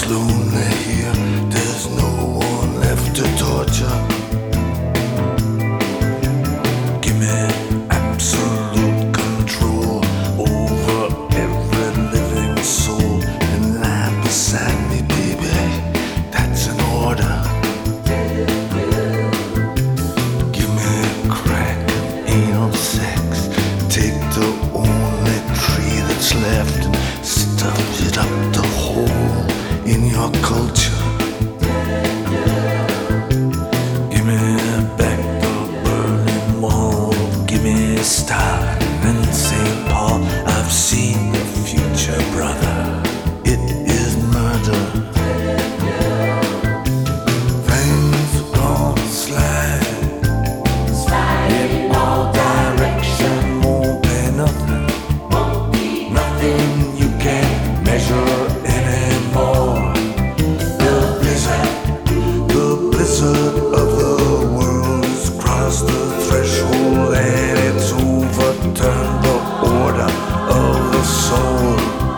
lonely here, there's no one left to torture. Give me absolute control over every living soul and lie beside me, baby. That's an order. Give me crack and anal sex. Take the only tree that's left and stuff it up the hole in your culture. Give me back the Berlin Wall. Give me Stalin and St. Paul. I've seen the future, brother. It is murder. Things are gonna slide in all directions. Won't be nothing, nothing you can measure anymore. The blizzard of the world has crossed the threshold and it's overturned the order of the soul.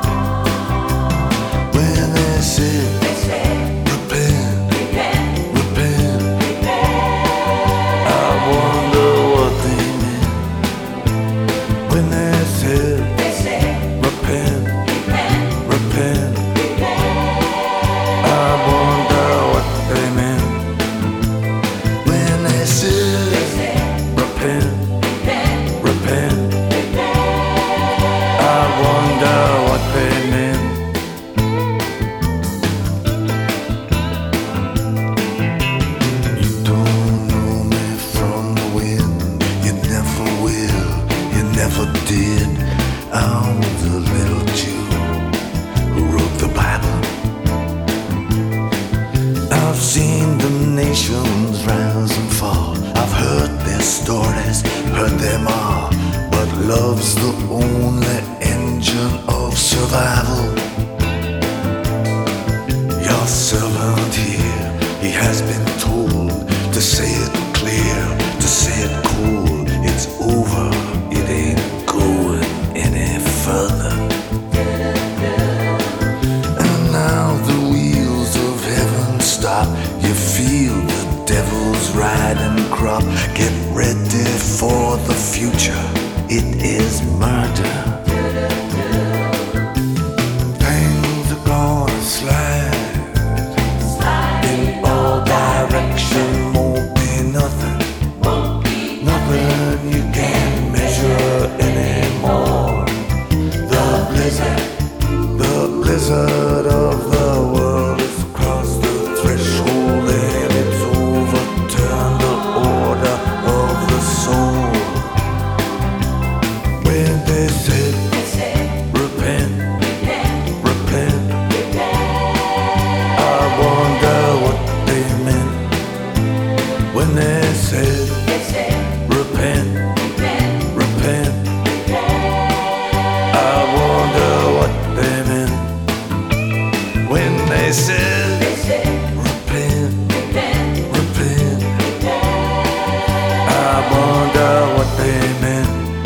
When they say repent, repent, I wonder what they meant. When they said repent, repent, I wonder what they meant. When they said repent, repent, I wonder what they meant. You don't know me from the wind. You never will, you never did. I'm the little Jew who wrote the Bible. I've seen the nations rise and fall. I've heard their stories, heard them all. But love's the only engine of survival. Your servant here, he has been told to say it clear, to say it cool. It's over, it ain't going any further. And now the wheels of heaven stop. You feel the devil's riding crop. Get ready for the future. It is murder. Things are gonna slide in all directions. Won't be nothing, nothing you can measure anymore. The blizzard of the world has crossed the threshold and it's overturned the order of the soul. When they said repent, repent, I wonder what they meant. When they said repent, repent, I wonder what they meant. When they said repent, repent, I wonder what they meant.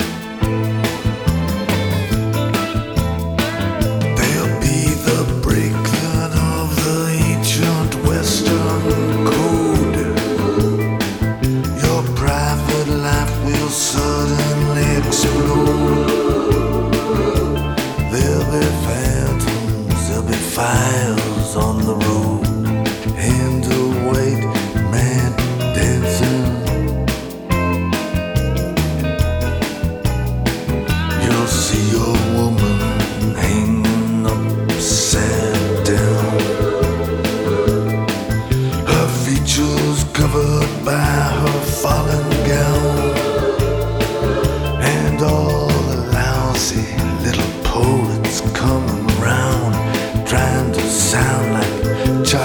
They'll be the breaking of the ancient Western code. Your private life will suddenly explode. There'll be phantoms, there'll be fires on the road. And a white man dancing. You'll see a woman hanging upside down. Her features covered by her fallen gown. And all the lousy little poets coming round, trying to sound like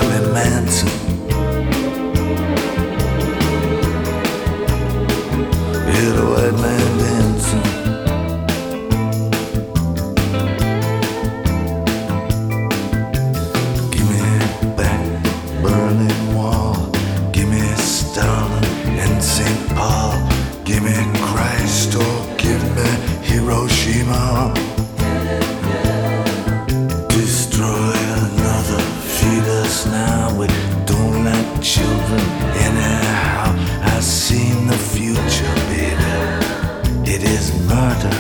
us now. We don't like children anyhow. I seen the future, baby. It is murder.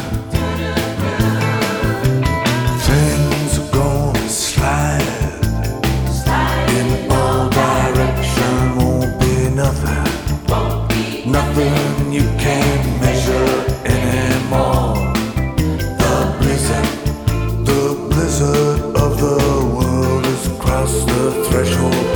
Things are gonna slide in all direction. Won't be nothing. Nothing you can't measure anymore. The blizzard of the world has crossed the threshold.